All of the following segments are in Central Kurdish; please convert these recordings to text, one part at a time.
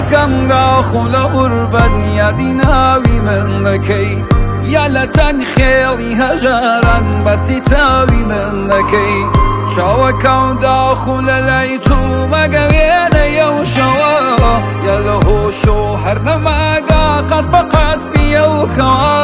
چاوەکەم داخۆم لە غوربەت یادی ناوی من دەکەی یا لە تەنگ خێڵی هەژاران بەستی تاوی من دەکەی چاوەکەم داخۆم لە لای تو مەگەوێنەیە و شەوە یا لە هۆش و هەر نەماگا قەس بە قەس بیە و کەوا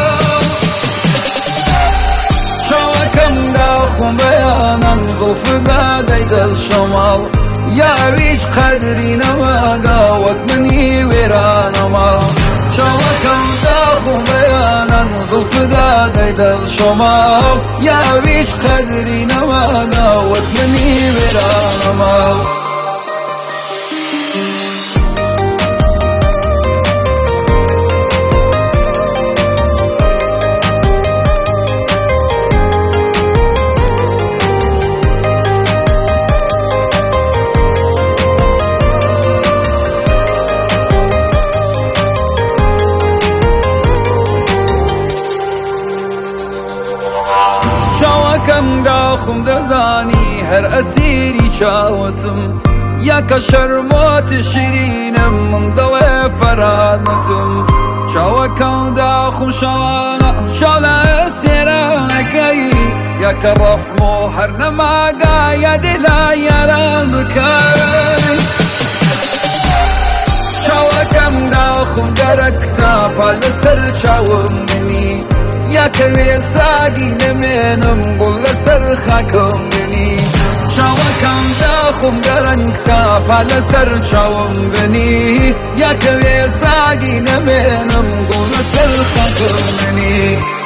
چاوەکەم داخۆم بەیانان زوڵفدا دەیدەل شەماڵ یاویش قەدری نەماگا وەک منی وێرانەما چاوەکەم داخۆم بەیانان زوڵفدا دەیدەل شەماڵ یاویش قەدری نەماگا وەک منی وێرانەما چاوەکەم داخۆم دەزانی هەر ئەسیری چاوەتم یاکە شەرمۆت شیرینم من دەڵێ فەرانەتم چاوەکەم داخۆم شەوانە شاو لە سێرانەکەی یاکە ڕەحم و هەر نەماگا یادی لا یاران بکەی چاوەکەم داخۆم گەرە کتاپە لەسەر چاوم بنی یاکە وێساگی نەمێنم گوڵ لەسەر خاکم بنی چاوەکەم داخۆم گەرەن کتاپە لەسەر چاوم بنی یاکە وێساگی نەمێنم گوڵ لەسەر خاکم بنی